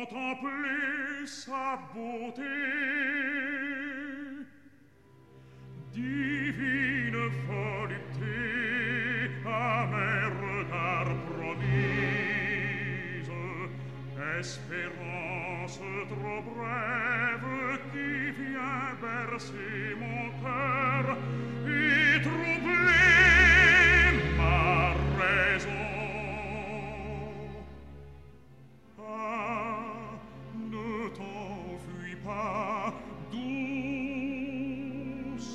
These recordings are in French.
contempler sa beauté. Divine volupté, à mes regards promise, espérance trop brève qui vient bercer mon cœur et troubler ma raison. Ah, ne t'enfuis pas, douce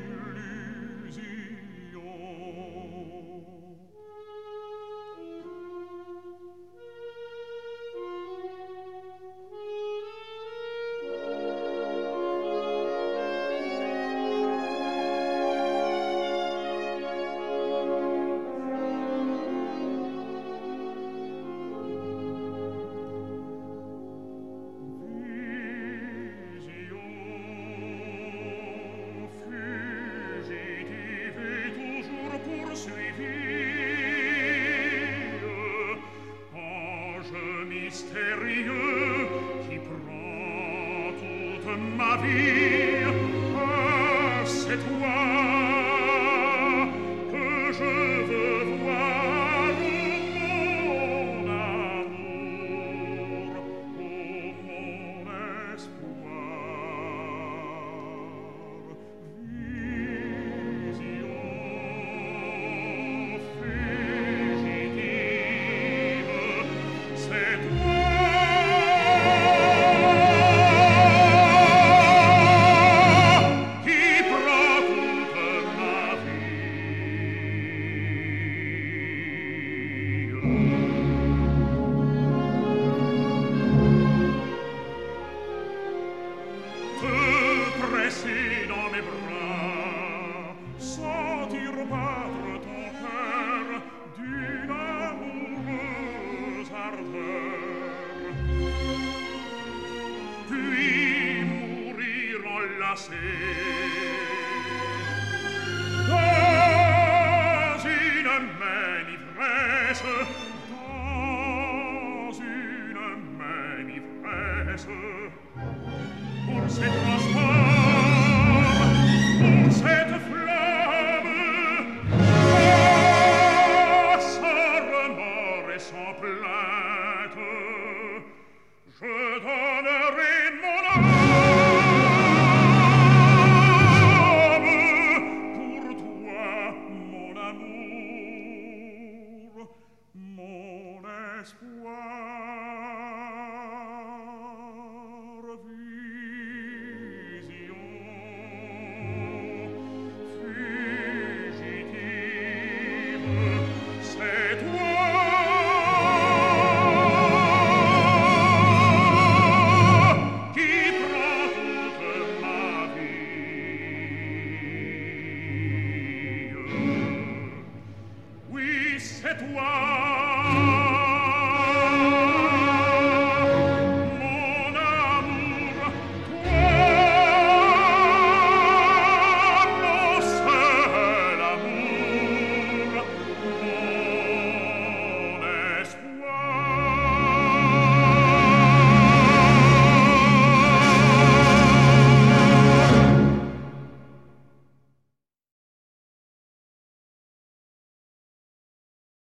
illusion. Mystérieux qui prend toute ma vie, ah, c'est toi que je veux voir, mon amour, oh, mon espoir. Vision fugitive, c'est toi dans mes bras, sentir battre ton cœur d'une amoureuse ardeur, puis mourir enlacé dans une même ivresse, dans une même ivresse, pour ces trois